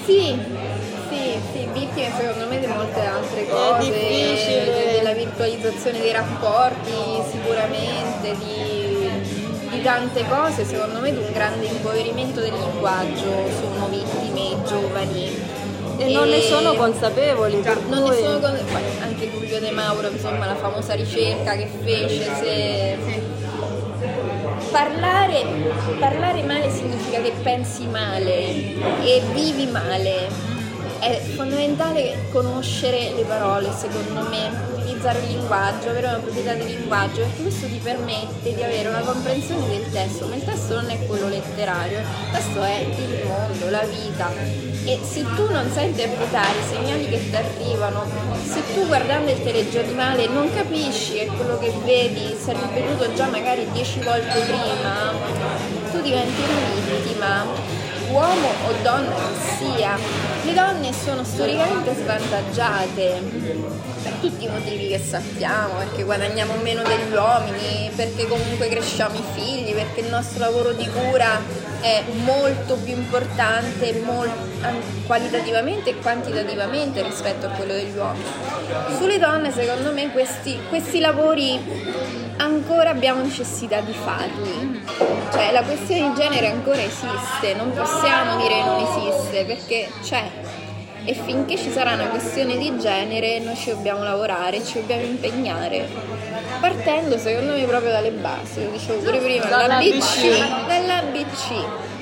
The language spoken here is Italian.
Sì, vittime secondo me di molte altre cose, della virtualizzazione dei rapporti sicuramente, di tante cose, secondo me di un grande impoverimento del linguaggio sono vittime i giovani. E non ne sono consapevoli. Anche Tullio De Mauro, insomma, la famosa ricerca che fece, Parlare male significa che pensi male e vivi male. È fondamentale conoscere le parole, secondo me, utilizzare il linguaggio, avere una proprietà di linguaggio, perché questo ti permette di avere una comprensione del testo, ma il testo non è quello letterario, il testo è il mondo, la vita. E se tu non sai interpretare i segnali che ti arrivano, se tu guardando il telegiornale non capisci che quello che vedi si è ripetuto già magari 10 volte prima, tu diventi una vittima. Uomo o donna che sia, le donne sono storicamente svantaggiate per tutti i motivi che sappiamo, perché guadagniamo meno degli uomini, perché comunque cresciamo i figli, perché il nostro lavoro di cura è molto più importante qualitativamente e quantitativamente rispetto a quello degli uomini. Sulle donne secondo me questi lavori ancora abbiamo necessità di farli, cioè la questione di genere ancora esiste, non possiamo dire non esiste perché c'è, e finché ci sarà una questione di genere noi ci dobbiamo lavorare, ci dobbiamo impegnare, partendo secondo me proprio dalle basi, lo dicevo pure prima, dall'ABC.